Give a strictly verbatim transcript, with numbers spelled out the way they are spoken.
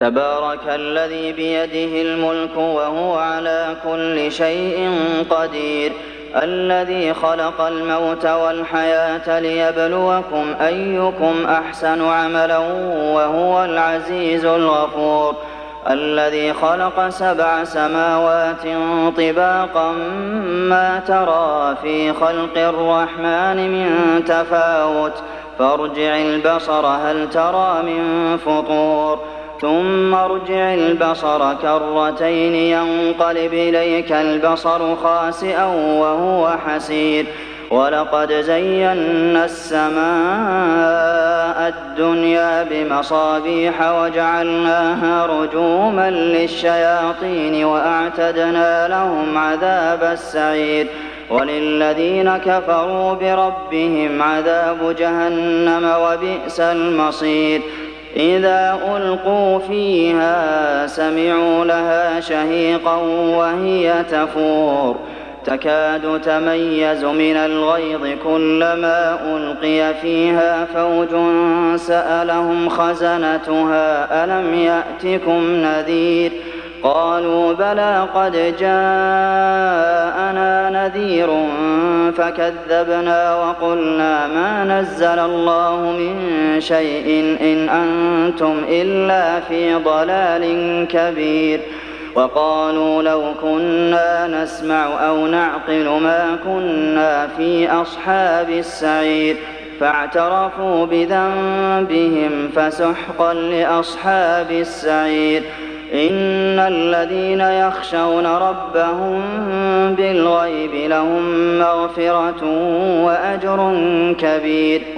تبارك الذي بيده الملك وهو على كل شيء قدير الذي خلق الموت والحياة ليبلوكم أيكم أحسن عملا وهو العزيز الغفور الذي خلق سبع سماوات طباقا ما ترى في خلق الرحمن من تفاوت فارجع البصر هل ترى من فطور ثم ارجع البصر كرتين ينقلب إليك البصر خاسئا وهو حسير ولقد زينا السماء الدنيا بمصابيح وجعلناها رجوما للشياطين وأعتدنا لهم عذاب السعير وللذين كفروا بربهم عذاب جهنم وبئس المصير إذا ألقوا فيها سمعوا لها شهيقا وهي تفور تكاد تميز من الغيظ كلما ألقي فيها فوج سألهم خزنتها ألم يأتكم نذير قالوا بلى قد جاءنا نذير فكذبنا وقلنا ما نزل الله من شيء إن أنتم إلا في ضلال كبير وقالوا لو كنا نسمع أو نعقل ما كنا في أصحاب السعير فاعترفوا بذنبهم فسحقا لأصحاب السعير إن الذين يخشون ربهم بالغيب لهم مغفرة وأجر كبير